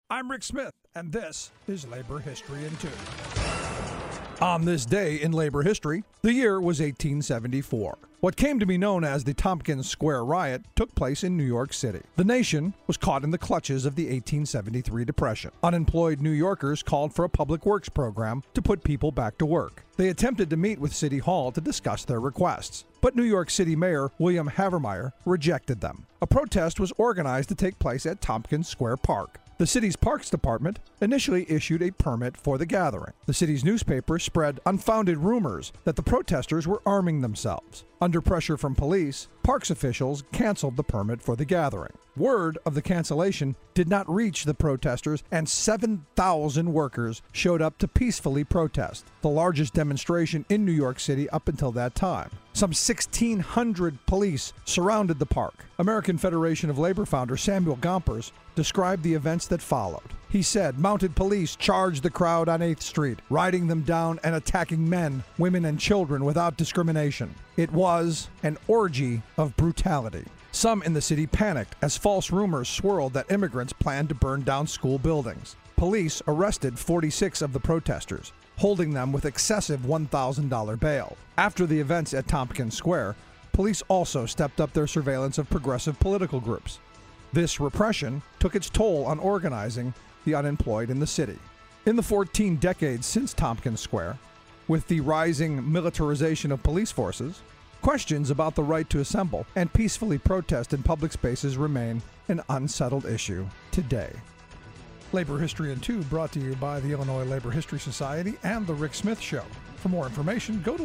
I'm Rick Smith, and this is Labor History in 2. On this day in labor history, the year was 1874. What came to be known as the Tompkins Square Riot took place in New York City. The nation was caught in the clutches of the 1873 Depression. Unemployed New Yorkers called for a public works program to put people back to work. They attempted to meet with City Hall to discuss their requests, but New York City Mayor William Havemeyer rejected them. A protest was organized to take place at Tompkins Square Park. The city's Parks Department initially issued a permit for the gathering. The city's newspaper spread unfounded rumors that the protesters were arming themselves. Under pressure from police, parks officials canceled the permit for the gathering. Word of the cancellation did not reach the protesters, and 7,000 workers showed up to peacefully protest, the largest demonstration in New York City up until that time. Some 1,600 police surrounded the park. American Federation of Labor founder Samuel Gompers described the events that followed. He said mounted police charged the crowd on 8th Street, riding them down and attacking men, women, and children without discrimination. It was an orgy of brutality. Some in the city panicked as false rumors swirled that immigrants planned to burn down school buildings. Police arrested 46 of the protesters, holding them with excessive $1,000 bail. After the events at Tompkins Square, police also stepped up their surveillance of progressive political groups. This repression took its toll on organizing the unemployed in the city. In the 14 decades since Tompkins Square, with the rising militarization of police forces, questions about the right to assemble and peacefully protest in public spaces remain an unsettled issue today. Labor History in 2 brought to you by the Illinois Labor History Society and The Rick Smith Show. For more information, go to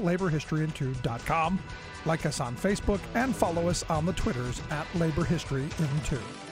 laborhistoryin2.com, like us on Facebook, and follow us on the Twitters at Labor History in 2.